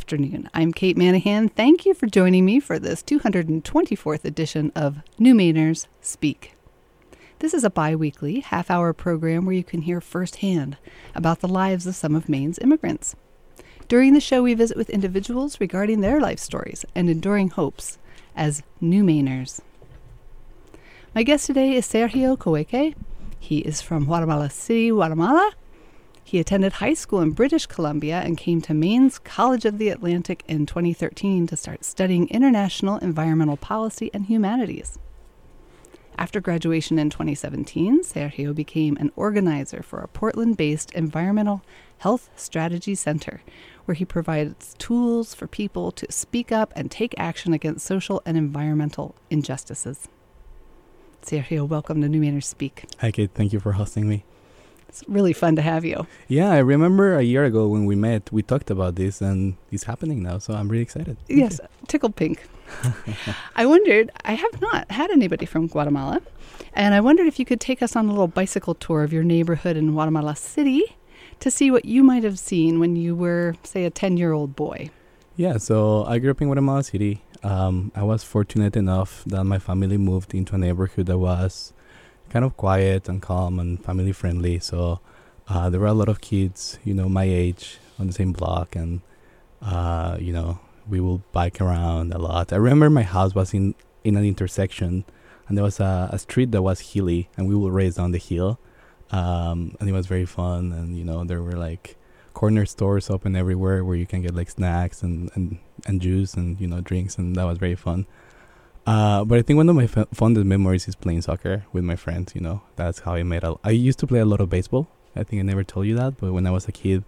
afternoon. I'm Kate Manahan. Thank you for joining me for this 224th edition of New Mainers Speak. This is a bi-weekly, half-hour program where you can hear firsthand about the lives of some of Maine's immigrants. During the show, we visit with individuals regarding their life stories and enduring hopes as New Mainers. My guest today is Sergio Coeque. He is from Guatemala City, Guatemala. He attended high school in British Columbia and came to Maine's College of the Atlantic in 2013 to start studying international environmental policy and humanities. After graduation in 2017, Sergio became an organizer for a Portland-based environmental health strategy center, where he provides tools for people to speak up and take action against social and environmental injustices. Sergio, welcome to New Mainers Speak. Hi, Kate. Thank you for hosting me. It's really fun to have you. Yeah, I remember a year ago when we met, we talked about this, and it's happening now, so I'm really excited. Yes, tickled pink. I wondered, I have not had anybody from Guatemala, and I wondered if you could take us on a little bicycle tour of your neighborhood in Guatemala City to see what you might have seen when you were, say, a 10-year-old boy. Yeah, so I grew up in Guatemala City. I was fortunate enough that my family moved into a neighborhood that was kind of quiet and calm and family friendly. So there were a lot of kids, my age on the same block, and we will bike around a lot. I remember my house was in an intersection, and there was a street that was hilly, and we would race down the hill, and it was very fun. And there were like corner stores open everywhere where you can get like snacks and juice and drinks, and that was very fun. But I think one of my fondest memories is playing soccer with my friends. That's how I used to play a lot of baseball. I think I never told you that, but when I was a kid,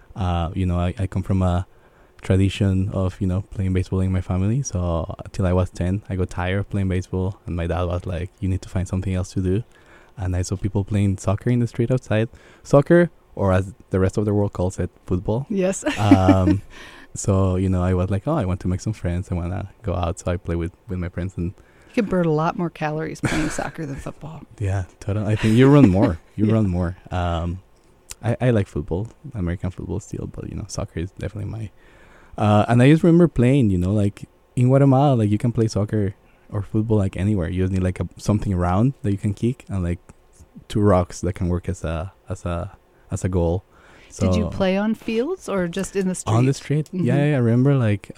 I come from a tradition of, playing baseball in my family. So until I was 10, I got tired of playing baseball, and my dad was like, you need to find something else to do. And I saw people playing soccer in the street outside. Soccer, or as the rest of the world calls it, football. Yes. So, I was like, I want to make some friends. I want to go out. So I play with my friends. And you can burn a lot more calories playing soccer than football. Yeah, totally. I think you run more. Yeah. Run more. I like football, American football still, but, soccer is definitely my... and I just remember playing, like in Guatemala, like you can play soccer or football like anywhere. You just need like something round that you can kick and like two rocks that can work as a goal. So did you play on fields or just in the street? On the street. Mm-hmm. Yeah, I remember like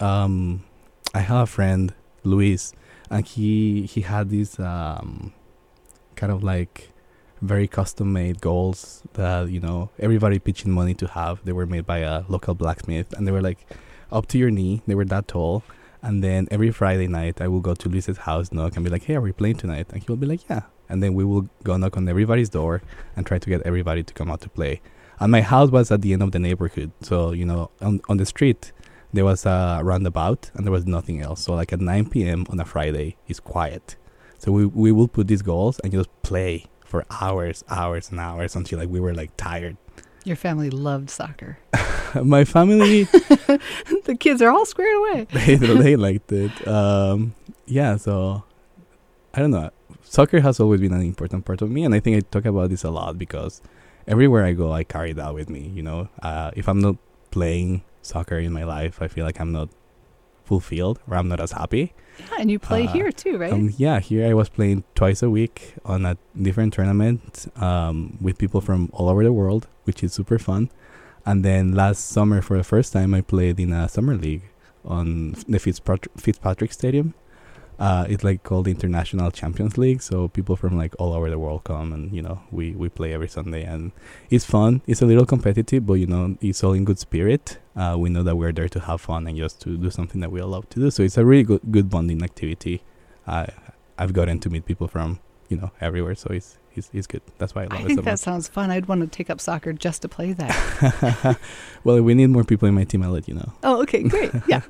I had a friend, Luis, and he had these kind of like very custom made goals that everybody pitching money to have. They were made by a local blacksmith, and they were like up to your knee. They were that tall. And then every Friday night I will go to Luis's house, knock, and be like, hey, are we playing tonight? And he'll be like, yeah. And then we will go knock on everybody's door and try to get everybody to come out to play. And my house was at the end of the neighborhood. So, on the street, there was a roundabout and there was nothing else. So like at 9 p.m. on a Friday, it's quiet. So we will put these goals and just play for hours and hours until like we were like tired. Your family loved soccer. My family... The kids are all squared away. They liked it. Yeah, so I don't know. Soccer has always been an important part of me. And I think I talk about this a lot because... everywhere I go, I carry that with me, If I'm not playing soccer in my life, I feel like I'm not fulfilled or I'm not as happy. Yeah, and you play here too, right? Yeah, here I was playing twice a week on a different tournament with people from all over the world, which is super fun. And then last summer, for the first time, I played in a summer league on the Fitzpatrick Stadium. It's like called the International Champions League, so people from like all over the world come, and we play every Sunday, and it's fun. It's a little competitive, but it's all in good spirit. We know that we're there to have fun and just to do something that we all love to do. So it's a really good bonding activity. I've gotten to meet people from everywhere, so it's good. That's why I love it so much. I think that sounds fun. I'd want to take up soccer just to play that. Well, if we need more people in my team, I'll let you know. Oh, okay, great. Yeah.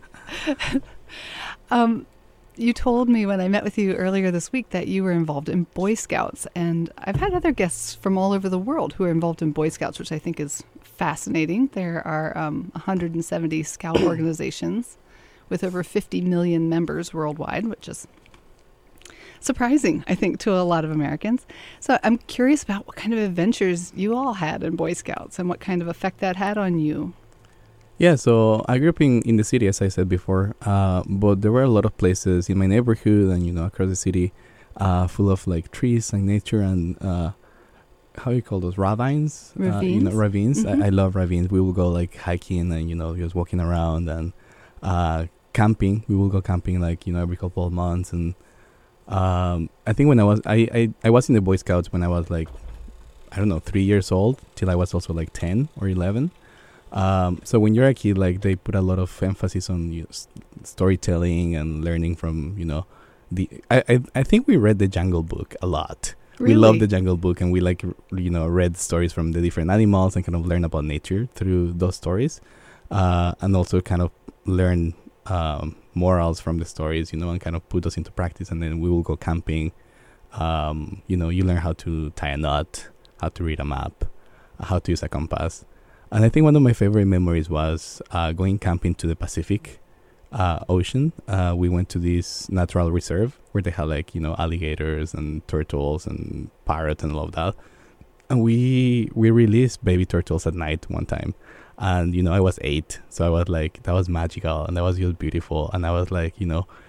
You told me when I met with you earlier this week that you were involved in Boy Scouts, and I've had other guests from all over the world who are involved in Boy Scouts, which I think is fascinating. There are 170 Scout organizations with over 50 million members worldwide, which is surprising, I think, to a lot of Americans. So I'm curious about what kind of adventures you all had in Boy Scouts and what kind of effect that had on you. Yeah, so I grew up in the city, as I said before, but there were a lot of places in my neighborhood and, across the city full of like trees and nature and how you call those, ravines? Ravines. Ravines. Mm-hmm. I love ravines. We will go like hiking and, just walking around and camping. We will go camping like, every couple of months. And I think when I was in the Boy Scouts when I was like, I don't know, 3 years old till I was also like 10 or 11. So when you're a kid, like they put a lot of emphasis on storytelling and learning from, I think we read the Jungle Book a lot. Really? We love the Jungle Book, and we like, read stories from the different animals and kind of learn about nature through those stories. And also kind of learn morals from the stories, and kind of put those into practice. And then we will go camping. You learn how to tie a knot, how to read a map, how to use a compass. And I think one of my favorite memories was going camping to the Pacific Ocean. We went to this natural reserve where they had like, alligators and turtles and parrots and all of that. And we released baby turtles at night one time. And, I was 8. So I was like, that was magical and that was just beautiful. And I was like,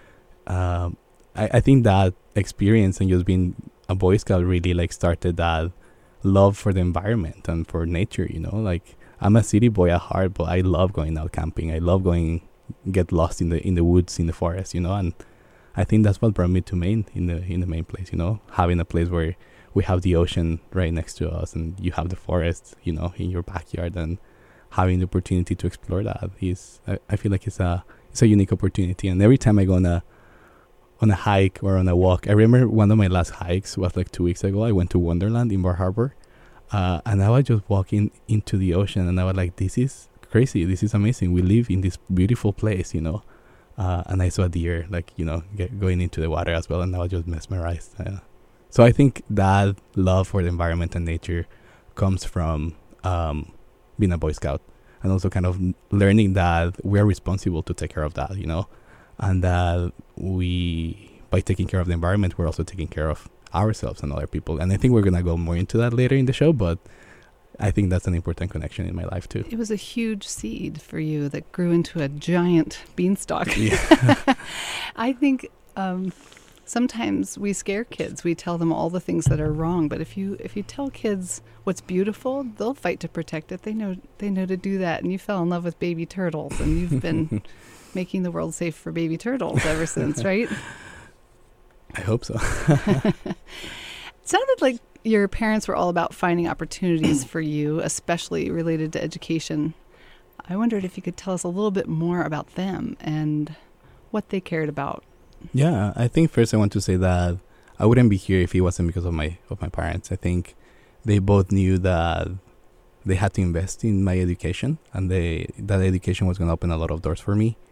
I think that experience and just being a Boy Scout really like started that love for the environment and for nature, like I'm a city boy at heart, but I love going out camping. I love get lost in the woods, in the forest, and I think that's what brought me to Maine in the main place, having a place where we have the ocean right next to us and you have the forest, in your backyard, and having the opportunity to explore that is, I feel like it's a unique opportunity. And every time I go on a hike or on a walk, I remember one of my last hikes was like 2 weeks ago. I went to Wonderland in Bar Harbor, and I was just walking into the ocean, and I was like, this is crazy, this is amazing, we live in this beautiful place, and I saw a deer like, going into the water as well, and I was just mesmerized. So I think that love for the environment and nature comes from being a Boy Scout, and also kind of learning that we're responsible to take care of that, and that by taking care of the environment, we're also taking care of ourselves and other people. And I think we're gonna go more into that later in the show, but I think that's an important connection in my life too. It was a huge seed for you that grew into a giant beanstalk. Yeah. I think sometimes we scare kids. We tell them all the things that are wrong, but if you tell kids what's beautiful, they'll fight to protect it. They know to do that. And you fell in love with baby turtles, and you've been making the world safe for baby turtles ever since, right? I hope so. It sounded like your parents were all about finding opportunities for you, especially related to education. I wondered if you could tell us a little bit more about them and what they cared about. Yeah, I think first I want to say that I wouldn't be here if it wasn't because of my parents. I think they both knew that they had to invest in my education, and that education was going to open a lot of doors for me.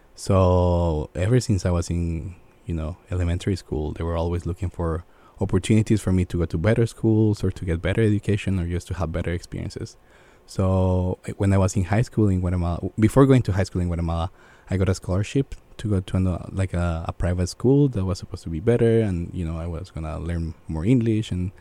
So ever since I was in, elementary school, they were always looking for opportunities for me to go to better schools or to get better education or just to have better experiences. So when I was in high school in Guatemala, before going to high school in Guatemala, I got a scholarship to go to a private school that was supposed to be better, and I was gonna learn more English, and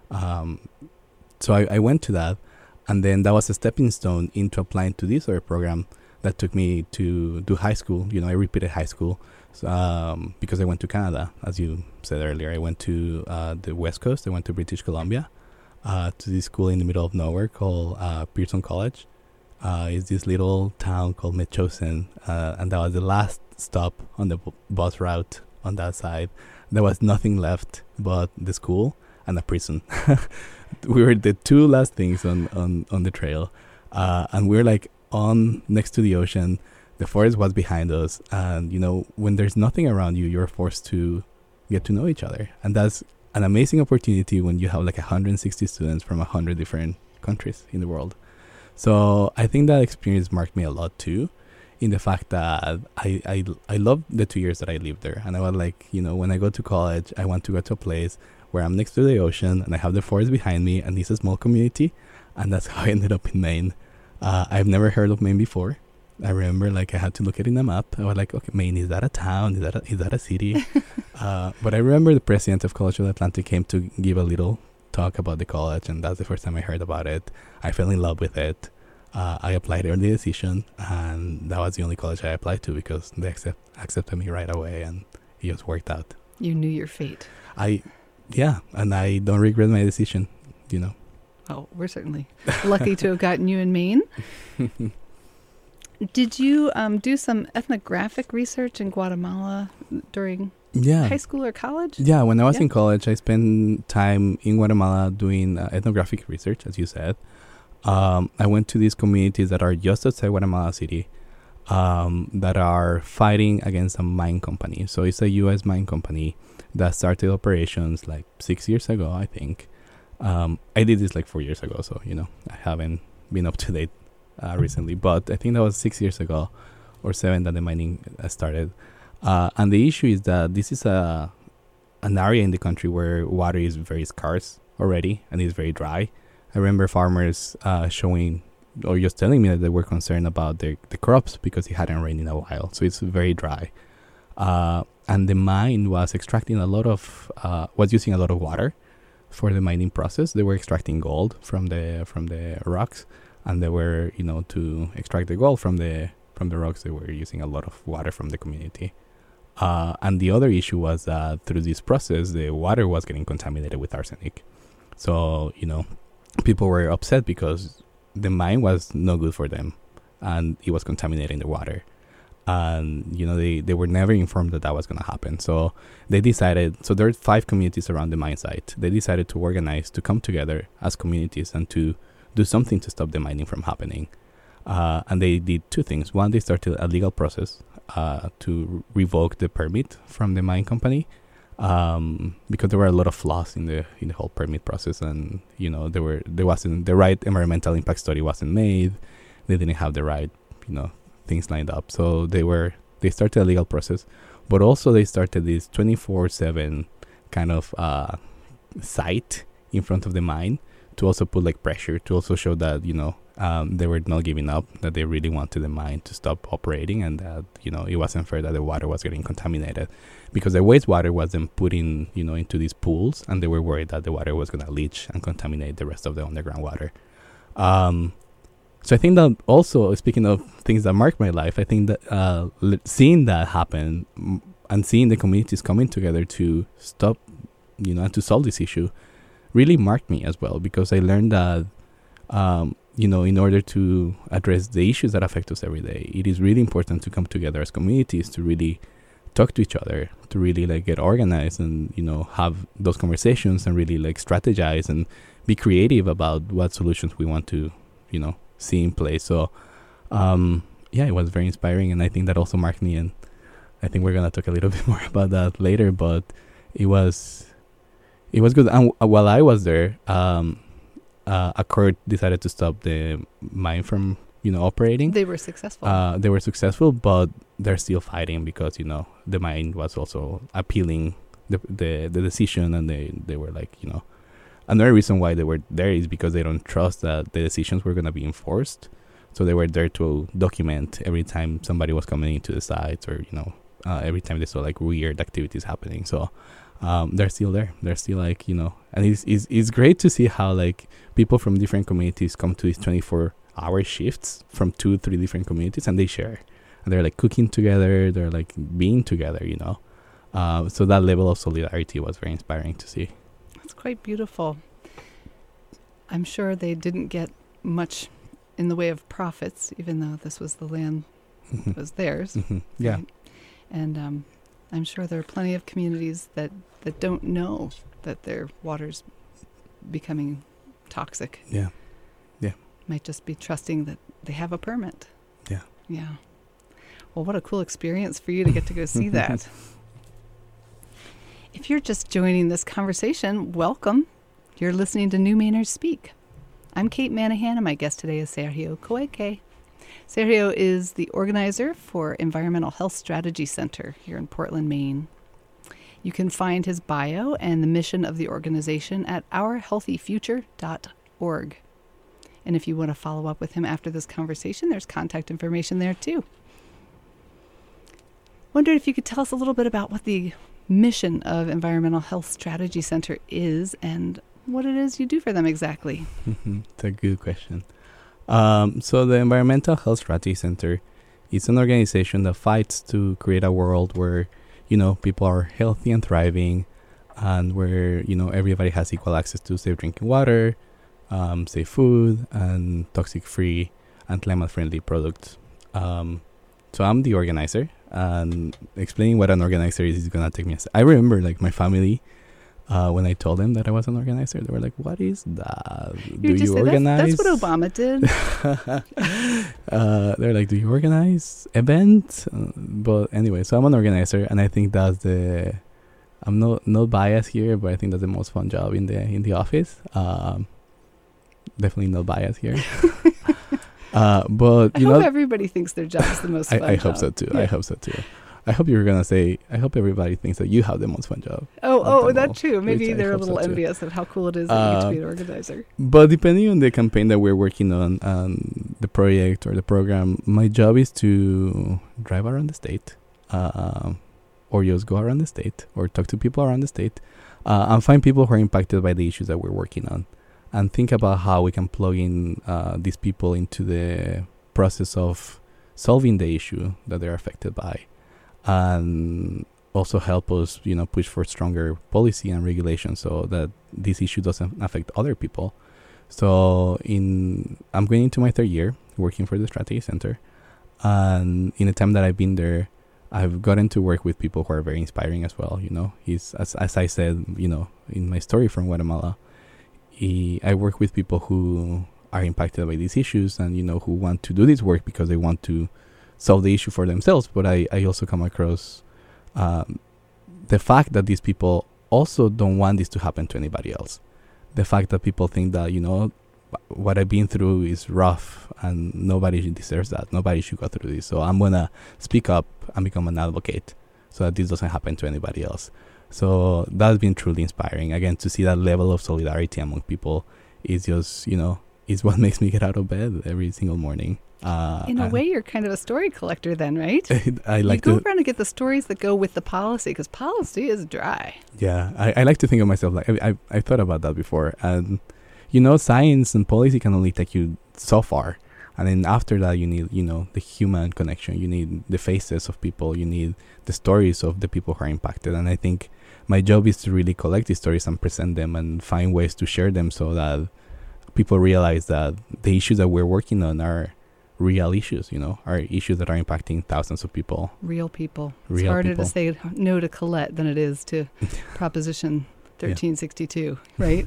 so I went to that, and then that was a stepping stone into applying to this other program that took me to do high school. I repeated high school because I went to Canada, as you said earlier. I went to the West Coast. I went to British Columbia to this school in the middle of nowhere called Pearson College. It's this little town called Metchosin, and that was the last stop on the bus route on that side. There was nothing left but the school and a prison. We were the two last things on the trail, and we were like on next to the ocean. The forest was behind us, and when there's nothing around you, you're forced to get to know each other, and that's an amazing opportunity when you have like 160 students from 100 different countries in the world. So I think that experience marked me a lot too, in the fact that I loved the 2 years that I lived there, and I was like, when I go to college, I want to go to a place where I'm next to the ocean and I have the forest behind me, and it's a small community, and that's how I ended up in Maine. I've never heard of Maine before. I remember I had to look at it in a map. I was like, okay, Maine, is that a town? Is that a city? But I remember the president of College of the Atlantic came to give a little talk about the college, and that's the first time I heard about it. I fell in love with it. I applied early decision, and that was the only college I applied to because they accepted me right away, and it just worked out. You knew your fate. And I don't regret my decision, you know. Oh, we're certainly lucky to have gotten you in Maine. Did you do some ethnographic research in Guatemala during high school or college? Yeah, when I was in college, I spent time in Guatemala doing ethnographic research, as you said. I went to these communities that are just outside Guatemala City that are fighting against a mine company. So it's a U.S. mine company that started operations like 6 years ago, I think. I did this like 4 years ago, so, you know, I haven't been up to date recently. But I think that was 6 years ago or 7 that the mining started. And the issue is that this is an area in the country where water is very scarce already and is very dry. I remember farmers showing or just telling me that they were concerned about the crops because it hadn't rained in a while. So it's very dry. And the mine was extracting was using a lot of water for the mining process. They were extracting gold from the rocks, and they were, you know, to extract the gold from the rocks, they were using a lot of water from the community. And the other issue was that through this process, the water was getting contaminated with arsenic. So, you know, people were upset because the mine was no good for them, and it was contaminating the water. And, you know, they were never informed that was going to happen. So they decided, so there are 5 communities around the mine site. They decided to organize, to come together as communities and to do something to stop the mining from happening. And they did 2 things. One, they started a legal process to revoke the permit from the mine company, because there were a lot of flaws in the whole permit process, and, you know, there wasn't the right environmental impact study wasn't made. They didn't have the right, you know, things lined up. So they started a legal process, but also they started this 24/7 kind of site in front of the mine to also put like pressure to also show that, you know, they were not giving up, that they really wanted the mine to stop operating, and that, you know, it wasn't fair that the water was getting contaminated because the wastewater was then put in, you know, into these pools, and they were worried that the water was going to leach and contaminate the rest of the underground water. So I think that also, speaking of things that marked my life, I think that seeing that happen and seeing the communities coming together to stop, you know, and to solve this issue really marked me as well, because I learned that, you know, in order to address the issues that affect us every day, it is really important to come together as communities to really talk to each other, to really like get organized and, you know, have those conversations and really like strategize and be creative about what solutions we want to, you know, see in place. So it was very inspiring, and I think that also marked me, and I think we're gonna talk a little bit more about that later, but it was good. And while I was there, a court decided to stop the mine from, you know, operating. They were successful. But they're still fighting because, you know, the mine was also appealing the decision, and they were like, you know, another reason why they were there is because they don't trust that the decisions were going to be enforced. So they were there to document every time somebody was coming into the sites, or, you know, every time they saw like weird activities happening. So they're still there. They're still like, you know, and it's great to see how like people from different communities come to these 24-hour shifts from 2-3 different communities, and they share. And they're like cooking together. They're like being together, you know. So that level of solidarity was very inspiring to see. It's quite beautiful. I'm sure they didn't get much in the way of profits, even though this was the land that was theirs. Yeah. Right? And I'm sure there are plenty of communities that don't know that their water's becoming toxic. Yeah. Yeah. Might just be trusting that they have a permit. Yeah. Yeah. Well, what a cool experience for you to get to go see that. If you're just joining this conversation, welcome. You're listening to New Mainers Speak. I'm Kate Manahan, and my guest today is Sergio Coeque. Sergio is the organizer for Environmental Health Strategy Center here in Portland, Maine. You can find his bio and the mission of the organization at ourhealthyfuture.org. And if you want to follow up with him after this conversation, there's contact information there too. Wondered if you could tell us a little bit about what the mission of Environmental Health Strategy Center is and what it is you do for them exactly. It's a good question. So the Environmental Health Strategy Center is an organization that fights to create a world where, people are healthy and thriving, and where, everybody has equal access to safe drinking water, safe food, and toxic-free and climate-friendly products. So I'm the organizer, and explaining what an organizer is going to take me a I remember, my family, when I told them that I was an organizer, they were like, "What is that? Do you organize?" That's what Obama did. They're like, "Do you organize events?" But anyway, so I'm an organizer, and I think that's I'm not biased here, but I think that's the most fun job in the office. Definitely no bias here. But I hope everybody thinks their job is the most fun. I hope so too. Yeah. I hope so too. I hope you were gonna say, I hope everybody thinks that you have the most fun job. Oh, that too. Maybe they're a little envious of how cool it is that you get to be an organizer. But depending on the campaign that we're working on, the project or the program, my job is to drive around the state, or just go around the state, or talk to people around the state, and find people who are impacted by the issues that we're working on, and think about how we can plug in these people into the process of solving the issue that they're affected by. And also help us, push for stronger policy and regulation so that this issue doesn't affect other people. So I'm going into my 3rd year working for the Strategy Center. And in the time that I've been there, I've gotten to work with people who are very inspiring as well. As I said, in my story from Guatemala, I work with people who are impacted by these issues and, who want to do this work because they want to solve the issue for themselves. But I also come across the fact that these people also don't want this to happen to anybody else. The fact that people think that, what I've been through is rough and nobody deserves that. Nobody should go through this. So I'm going to speak up and become an advocate so that this doesn't happen to anybody else. So that's been truly inspiring. Again, to see that level of solidarity among people is just, is what makes me get out of bed every single morning. In a way, you're kind of a story collector then, right? I like to go around and get the stories that go with the policy, because policy is dry. Yeah, I like to think of myself like I thought about that before, and science and policy can only take you so far, and then after that you need the human connection, you need the faces of people, you need the stories of the people who are impacted, and I think my job is to really collect these stories and present them and find ways to share them so that people realize that the issues that we're working on are real issues, are issues that are impacting thousands of people. Real people. It's harder to say no to Colette than it is to Proposition 1362, right?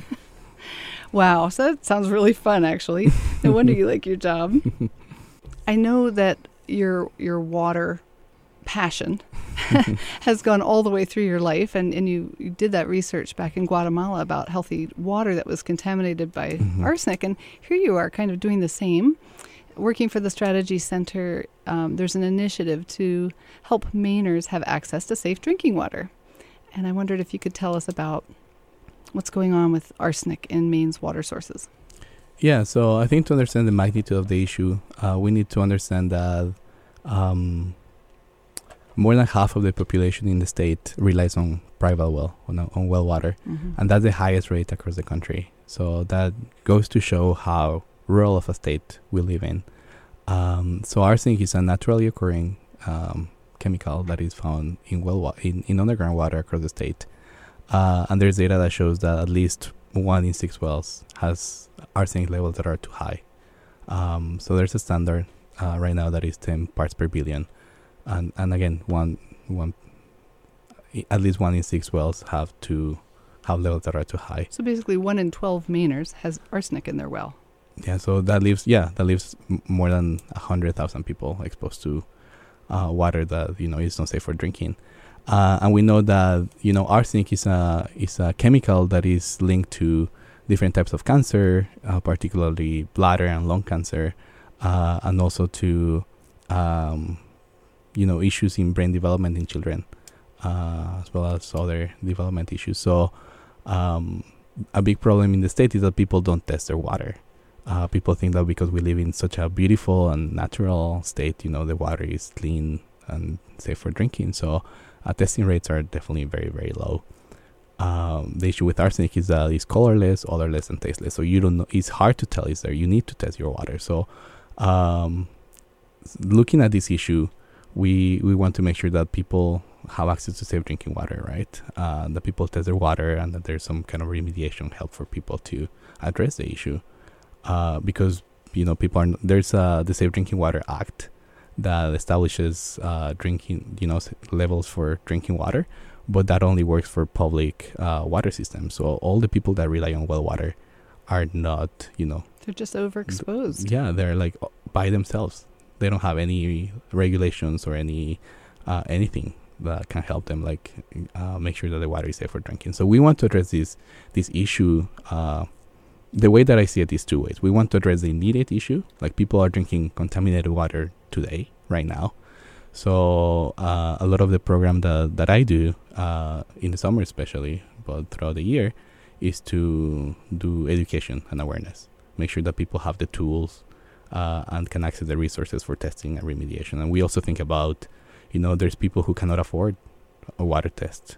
Wow, so that sounds really fun, actually. No wonder you like your job. I know that your water passion has gone all the way through your life, and you did that research back in Guatemala about healthy water that was contaminated by arsenic, and here you are kind of doing the same. Working for the Strategy Center, there's an initiative to help Mainers have access to safe drinking water. And I wondered if you could tell us about what's going on with arsenic in Maine's water sources. Yeah, so I think to understand the magnitude of the issue, we need to understand that more than half of the population in the state relies on private well, on well water. Mm-hmm. And that's the highest rate across the country. So that goes to show how rural of a state we live in. So arsenic is a naturally occurring chemical that is found in underground water across the state. And there's data that shows that at least 1 in 6 wells has arsenic levels that are too high. So there's a standard right now that is 10 parts per billion. And again, at least 1 in 6 wells have levels that are too high. So basically 1 in 12 Mainers has arsenic in their well. Yeah, so that leaves more than 100,000 people exposed to water that is not safe for drinking. And we know that arsenic is a chemical that is linked to different types of cancer, particularly bladder and lung cancer, and also to issues in brain development in children, as well as other development issues. So a big problem in the state is that people don't test their water. People think that because we live in such a beautiful and natural state, the water is clean and safe for drinking. So testing rates are definitely very, very low. The issue with arsenic is that it's colorless, odorless, and tasteless. So you don't know. It's hard to tell is there. You need to test your water. So looking at this issue, we want to make sure that people have access to safe drinking water, right? That people test their water and that there's some kind of remediation help for people to address the issue. Because, people there's the Safe Drinking Water Act that establishes drinking, levels for drinking water, but that only works for public water systems. So all the people that rely on well water are not, they're just overexposed. Yeah, they're like by themselves. They don't have any regulations or any anything that can help them make sure that the water is safe for drinking. So we want to address this issue. The way that I see it is two ways. We want to address the immediate issue, like people are drinking contaminated water today, right now. So a lot of the program that I do in the summer especially, but throughout the year, is to do education and awareness. Make sure that people have the tools and can access the resources for testing and remediation. And we also think about, there's people who cannot afford a water test.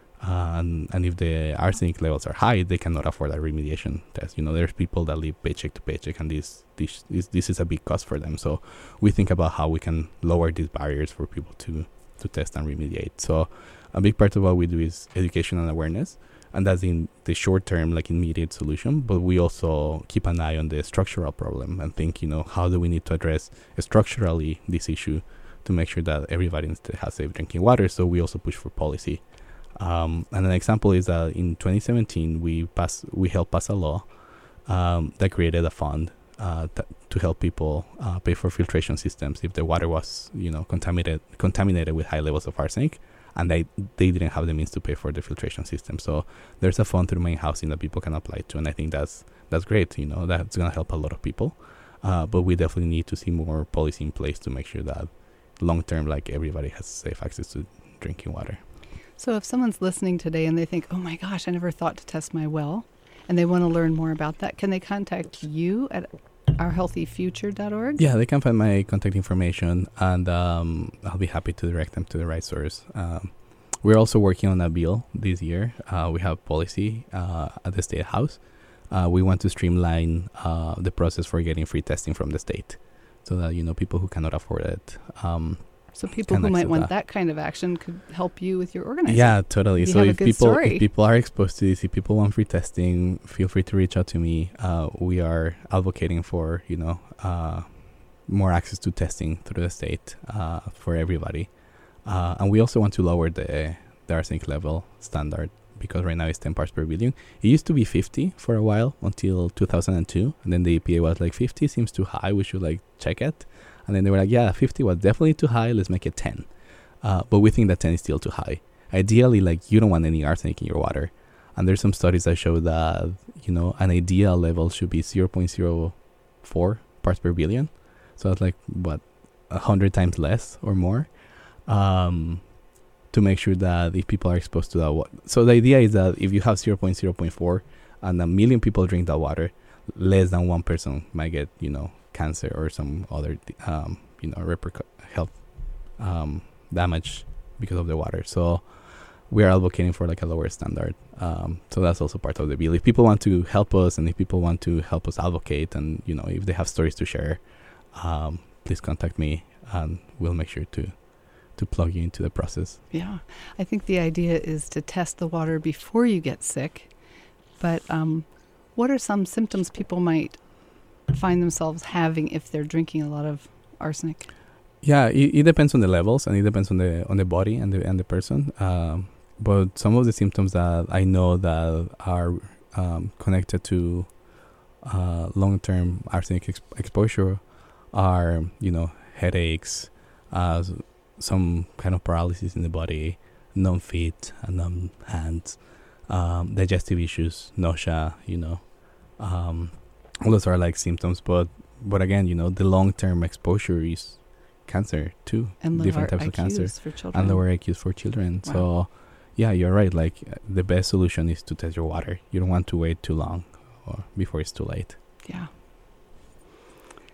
And if the arsenic levels are high, they cannot afford a remediation test. There's people that live paycheck to paycheck, and this is a big cost for them. So we think about how we can lower these barriers for people to test and remediate. So a big part of what we do is education and awareness, and that's in the short term, immediate solution. But we also keep an eye on the structural problem and think, how do we need to address structurally this issue to make sure that everybody has safe drinking water. So we also push for policy. And an example is that in 2017 we helped pass a law that created a fund to help people pay for filtration systems if the water was contaminated with high levels of arsenic, and they didn't have the means to pay for the filtration system. So there's a fund through Maine Housing that people can apply to, and I think that's great. That's going to help a lot of people. But we definitely need to see more policy in place to make sure that long term, everybody has safe access to drinking water. So if someone's listening today and they think, oh my gosh, I never thought to test my well, and they want to learn more about that, can they contact you at ourhealthyfuture.org? Yeah, they can find my contact information, and I'll be happy to direct them to the right source. We're also working on a bill this year. We have policy at the State House. We want to streamline the process for getting free testing from the state, so that people who cannot afford it so people who might want that kind of action could help you with your organization. Yeah, totally. So if story. people are exposed to this, if people want free testing, feel free to reach out to me. We are advocating for more access to testing through the state for everybody, and we also want to lower the arsenic level standard, because right now it's 10 parts per billion. It used to be 50 for a while until 2002, and then the EPA was like 50 seems too high. We should check it. And then they were like, yeah, 50 was definitely too high. Let's make it 10. But we think that 10 is still too high. Ideally, you don't want any arsenic in your water. And there's some studies that show that, an ideal level should be 0.04 parts per billion. So that's 100 times less or more, to make sure that if people are exposed to that water. So the idea is that if you have 0.04 and a million people drink that water, less than one person might get, cancer or some other health damage because of the water. So we are advocating for a lower standard. So that's also part of the bill. If people want to help us, and if people want to help us advocate, and if they have stories to share, please contact me, and we'll make sure to plug you into the process. Yeah, I think the idea is to test the water before you get sick. But what are some symptoms people might find themselves having if they're drinking a lot of arsenic? Yeah, it depends on the levels, and it depends on the body and the person. But some of the symptoms that I know that are connected to long-term arsenic exposure are, headaches, some kind of paralysis in the body, numb feet and numb hands, digestive issues, nausea, all those are symptoms, but again, the long-term exposure is cancer too, and different types IQs of cancer for children. and lower IQs for children. Wow. So yeah, you're right. The best solution is to test your water. You don't want to wait too long or before it's too late. Yeah.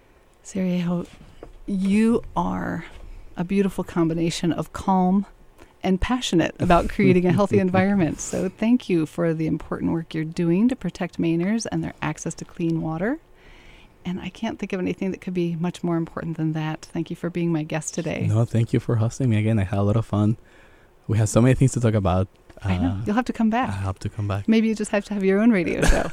Sergio, you are a beautiful combination of calm and passionate about creating a healthy environment. So thank you for the important work you're doing to protect Mainers and their access to clean water. And I can't think of anything that could be much more important than that. Thank you for being my guest today. No, thank you for hosting me again. I had a lot of fun. We have so many things to talk about. I know. You'll have to come back. I have to come back. Maybe you just have to have your own radio show.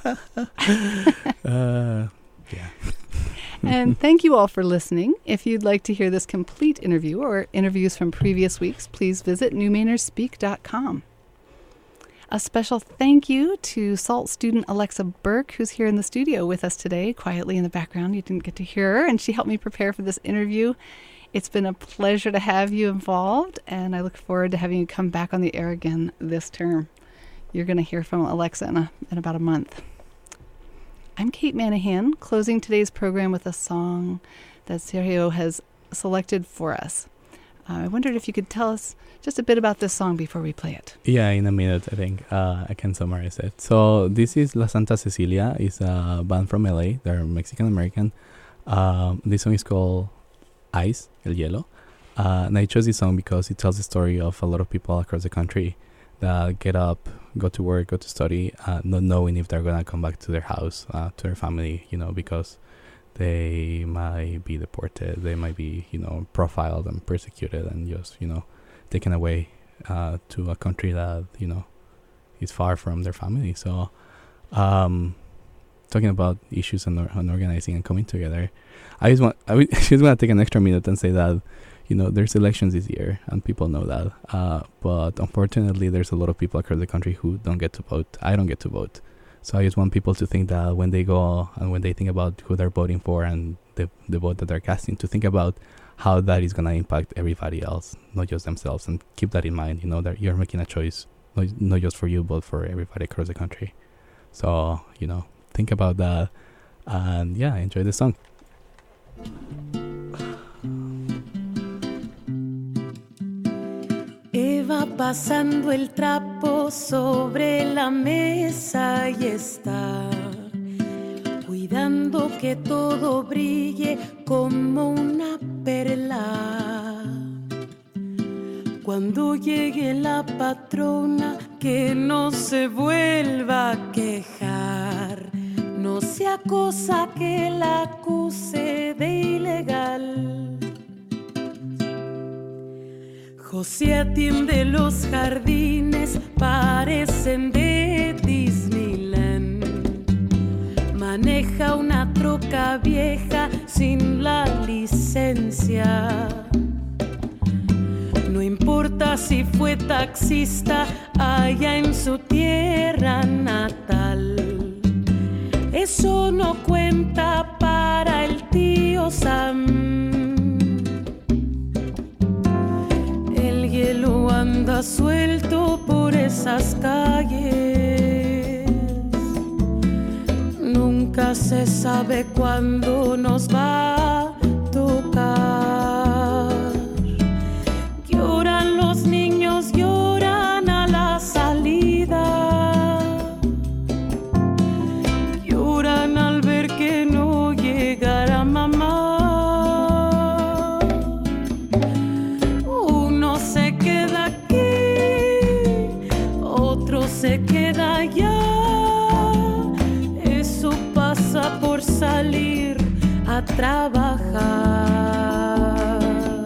Yeah. And thank you all for listening. If you'd like to hear this complete interview or interviews from previous weeks, please visit newmainerspeak.com. A special thank you to SALT student Alexa Burke, who's here in the studio with us today, quietly in the background. You didn't get to hear her, and she helped me prepare for this interview. It's been a pleasure to have you involved, and I look forward to having you come back on the air again this term. You're going to hear from Alexa in about a month. I'm Kate Manahan, closing today's program with a song that Sergio has selected for us. I wondered if you could tell us just a bit about this song before we play it. Yeah, in a minute, I think I can summarize it. So this is La Santa Cecilia. It's a band from LA. They're Mexican-American. This song is called Ice, El Hielo. And I chose this song because it tells the story of a lot of people across the country that get up, go to work, go to study, not knowing if they're going to come back to their house, to their family, because they might be deported, they might be, profiled and persecuted and just, taken away to a country that, is far from their family. So, talking about issues and organizing and coming together, I just want to take an extra minute and say that, there's elections this year, and people know that. But unfortunately, there's a lot of people across the country who don't get to vote. I don't get to vote. So I just want people to think that when they go and when they think about who they're voting for and the vote that they're casting, to think about how that is going to impact everybody else, not just themselves, and keep that in mind, that you're making a choice, not just for you, but for everybody across the country. So, think about that, and yeah, enjoy the song. Eva pasando el trapo sobre la mesa y está cuidando que todo brille como una perla. Cuando llegue la patrona, que no se vuelva a quejar, no sea cosa que la acuse de ilegal. José atiende los jardines, parecen de Disneyland. Maneja una troca vieja sin la licencia. No importa si fue taxista allá en su tierra natal. Eso no cuenta para el tío Sam. El hielo anda suelto por esas calles. Nunca se sabe cuándo nos va a tocar. Lloran los niños, lloran a la salida. Lloran al ver que no llegará mamá. Se queda allá, eso pasa por salir a trabajar.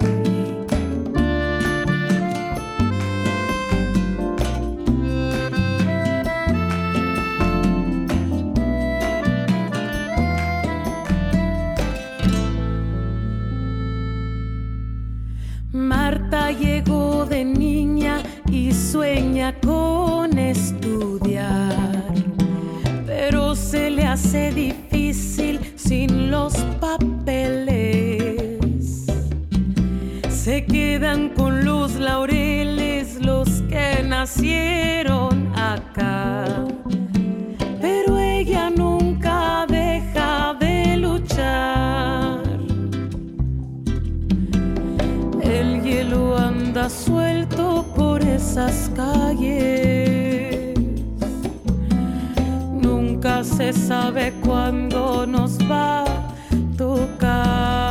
Marta llegó de niña y sueña con estudiar, pero se le hace difícil sin los papeles. Se quedan con los laureles los que nacieron acá, pero ella nunca deja de luchar. El hielo anda suelto por esas calles. Nunca se sabe cuándo nos va a tocar.